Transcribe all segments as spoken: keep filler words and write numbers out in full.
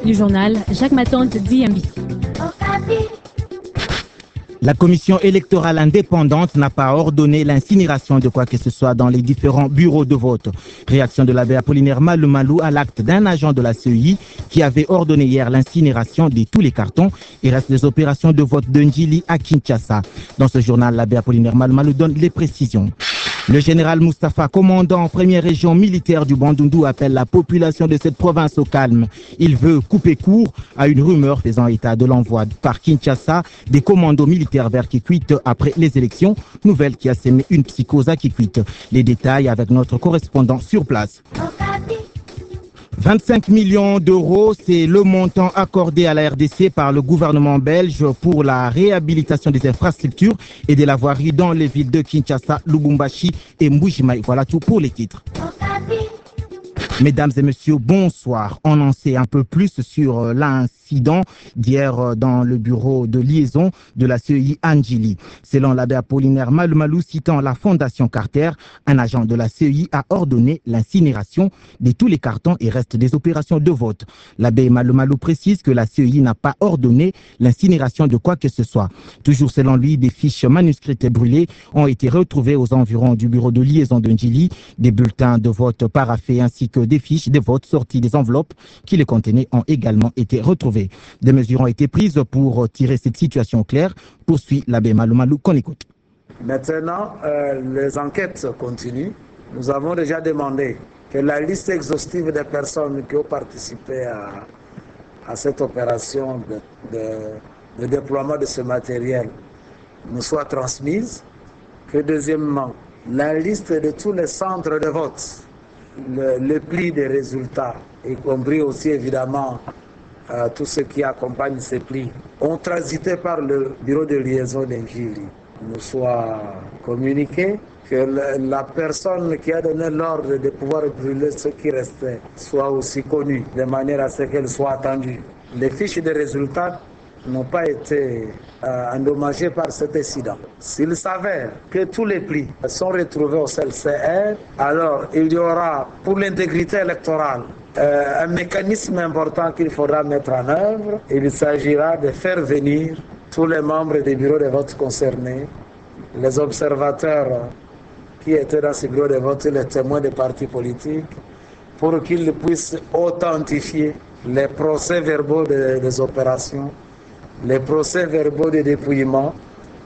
du journal Jacques Matante D M B. La commission électorale indépendante n'a pas ordonné l'incinération de quoi que ce soit dans les différents bureaux de vote. Réaction de l'abbé Apollinaire Malou à l'acte d'un agent de la C E I qui avait ordonné hier l'incinération de tous les cartons et reste des opérations de vote de Ndjili à Kinshasa. Dans ce journal, l'abbé Apollinaire Malou donne les précisions. Le général Moustapha, commandant en première région militaire du Bandundu, appelle la population de cette province au calme. Il veut couper court à une rumeur faisant état de l'envoi par Kinshasa des commandos militaires vers Kikwit après les élections, nouvelle qui a sémé une psychose à Kikwit. Les détails avec notre correspondant sur place. vingt-cinq millions d'euros, c'est le montant accordé à la R D C par le gouvernement belge pour la réhabilitation des infrastructures et de la voirie dans les villes de Kinshasa, Lubumbashi et Mbujimaï. Voilà tout pour les titres. Mesdames et messieurs, bonsoir. On en sait un peu plus sur l'incident d'hier dans le bureau de liaison de la C E I à Ndjili. Selon l'abbé Apollinaire Malou, citant la Fondation Carter, un agent de la C E I a ordonné l'incinération de tous les cartons et reste des opérations de vote. L'abbé Malou précise que la C E I n'a pas ordonné l'incinération de quoi que ce soit. Toujours selon lui, des fiches manuscrites et brûlées ont été retrouvées aux environs du bureau de liaison de Ndjili, des bulletins de vote paraffés ainsi que des fiches de vote sorties des enveloppes qui les contenaient ont également été retrouvées. Des mesures ont été prises pour tirer cette situation au clair, poursuit l'abbé Malou Malou qu'on écoute. Maintenant, euh, les enquêtes continuent. Nous avons déjà demandé que la liste exhaustive des personnes qui ont participé à, à cette opération de, de, de déploiement de ce matériel nous soit transmise. Que deuxièmement, la liste de tous les centres de vote, Le, le pli des résultats, y compris aussi évidemment euh, tout ce qui accompagne ces plis, ont transité par le bureau de liaison d'Ndjili, nous soit communiqué que le, la personne qui a donné l'ordre de pouvoir brûler ce qui restait soit aussi connue, de manière à ce qu'elle soit attendue. Les fiches de résultats n'ont pas été euh, endommagés par cet incident. S'il s'avère que tous les plis sont retrouvés au C L C R, alors il y aura pour l'intégrité électorale euh, un mécanisme important qu'il faudra mettre en œuvre. Il s'agira de faire venir tous les membres des bureaux de vote concernés, les observateurs qui étaient dans ces bureaux de vote, les témoins des partis politiques, pour qu'ils puissent authentifier les procès-verbaux de, des opérations, les procès-verbaux de dépouillement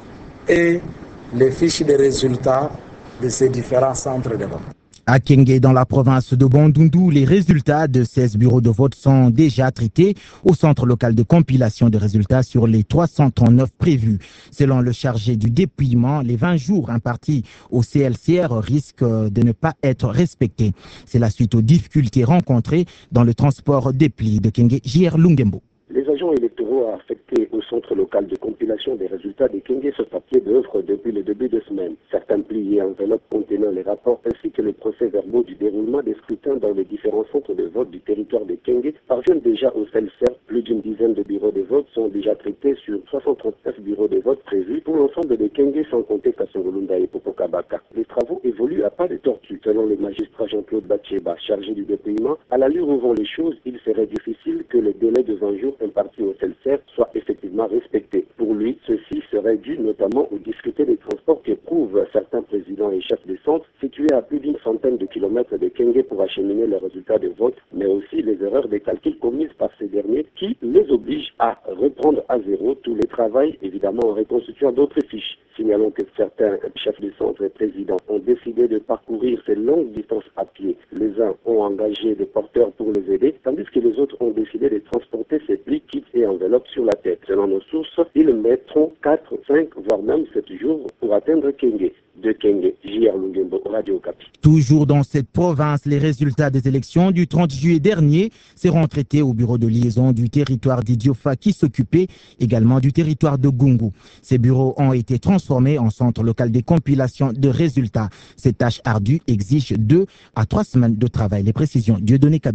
et les fiches de résultats de ces différents centres de vote. À Kenge, dans la province de Bandundu, les résultats de seize bureaux de vote sont déjà traités au centre local de compilation des résultats sur les trois cent trente-neuf prévus. Selon le chargé du dépouillement, les vingt jours impartis au C L C R risquent de ne pas être respectés. C'est la suite aux difficultés rencontrées dans le transport des plis de Kenge, J R Lungembo. Les agents électoraux affectés au centre local de compilation des résultats de Kenge ce papier d'œuvre depuis le début de semaine. Certains plis et enveloppes contenant les rapports ainsi que les procès-verbaux du déroulement des scrutins dans les différents centres de vote du territoire de Kenge parviennent déjà au C L C R. Plus d'une dizaine de bureaux de vote sont déjà traités sur trois cent trente-neuf bureaux de vote prévus pour l'ensemble de Kenge sans compter Kasongolunda et Popokabaka. Les travaux évoluent à pas de tortue. Selon le magistrat Jean-Claude Bacheba, chargé du dépouillement, à l'allure où vont les choses, il serait difficile que le délai de vingt jours imparti au C L C R soit effectivement respecté. Pour lui, ceci serait dû notamment aux difficultés des transports qu'éprouvent certains présidents et chefs de centre situés à plus d'une centaine de kilomètres de Kenge pour acheminer les résultats de vote, mais aussi les erreurs de calcul commises par ces derniers qui les obligent à reprendre à zéro tous les travaux, évidemment en reconstituant d'autres fiches. Signalons que certains chefs de centre et présidents ont décidé de parcourir ces longues distances à pied. Les uns ont engagé des porteurs pour les aider, tandis que les autres ont décidé de transporter ces plis, kits et enveloppes sur la tête. Selon nos sources, ils mettront quatre, cinq, voire même sept jours pour atteindre Kenge. De Kenge, J R Lungembo, Radio Okapi. Toujours dans cette province, les résultats des élections du trente juillet dernier seront traités au bureau de liaison du territoire d'Idiofa qui s'occupait également du territoire de Gungu. Ces bureaux ont été transformés en centre local de compilation de résultats. Cette tâche ardue exige deux à trois semaines de travail. Les précisions, Dieudonné Kabea.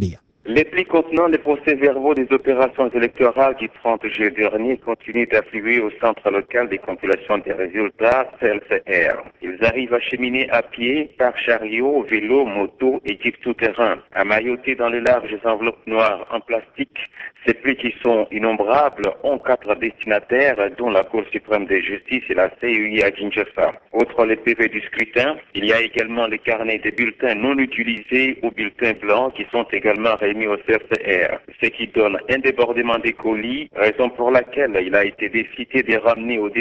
Les plis contenant les procès-verbaux des opérations électorales du trente juillet dernier continuent d'affluer au centre local des compilations des résultats C L C R. Ils arrivent acheminés à pied, par chariot, vélo, moto et jeep tout-terrain. Amaillotés dans les larges enveloppes noires en plastique, ces plis qui sont innombrables ont quatre destinataires, dont la Cour suprême de justice et la C U I à Kinshasa. Outre les P V du scrutin, il y a également les carnets des bulletins non utilisés ou bulletins blancs qui sont également remis au C F C R, ce qui donne un débordement des colis, raison pour laquelle il a été décidé de ramener au